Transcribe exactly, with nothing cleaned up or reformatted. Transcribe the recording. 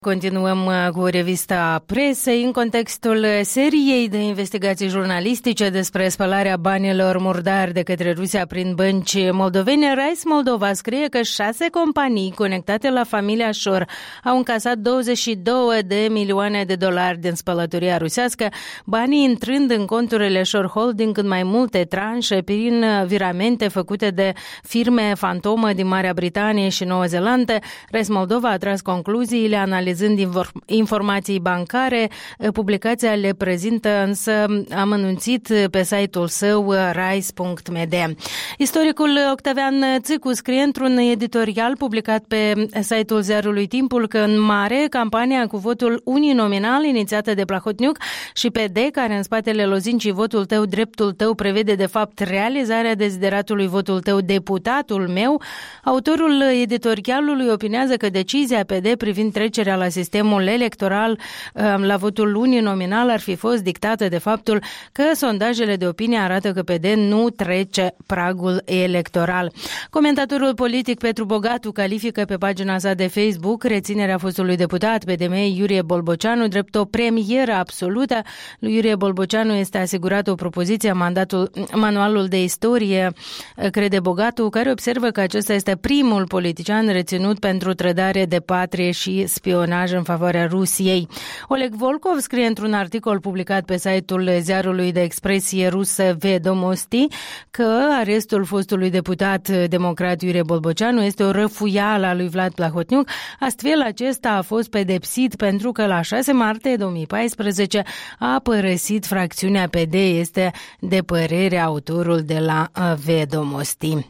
Continuăm cu revista presei în contextul seriei de investigații jurnalistice despre spălarea banilor murdari de către Rusia prin bănci moldovene. Rise Moldova scrie că șase companii conectate la familia Șor au încasat douăzeci și două de milioane de dolari din spălătoria rusească, banii intrând în conturile Șor Holding în mai multe tranșe prin viramente făcute de firme fantomă din Marea Britanie și Noua Zeelandă. Rise Moldova a tras concluziile analizând informații bancare. Publicația le prezintă însă amănunțit pe site-ul său rise punct m d. Istoricul Octavian Țicu scrie într-un editorial publicat pe site-ul ziarului Timpul că în mare campania cu votul uninominal inițiată de Plahotniuc și P D, care în spatele lozincii votul tău, dreptul tău, prevede de fapt realizarea dezideratului votul tău, deputatul meu. Autorul editorialului opinează că decizia P D privind trecerea la sistemul electoral la votul uninominal ar fi fost dictată de faptul că sondajele de opinie arată că P D nu trece pragul electoral. Comentatorul politic Petru Bogatu califică pe pagina sa de Facebook reținerea fostului deputat P D M Iurie Bolboceanu drept o premieră absolută. Lui Iurie Bolboceanu este asigurat o propoziție, mandatul, manualul de istorie, crede Bogatu, care observă că acesta este primul politician reținut pentru trădare de patrie și spionaj în favoarea Rusiei. Oleg Volkov scrie într-un articol publicat pe site-ul ziarului de expresie rusă Vedomosti că arestul fostului deputat democrat Iurie Bolboceanu este o răfuială a lui Vlad Plahotniuc. Astfel, acesta a fost pedepsit pentru că la șase martie două mii paisprezece a părăsit fracțiunea P D, este de părere autorul de la Vedomosti.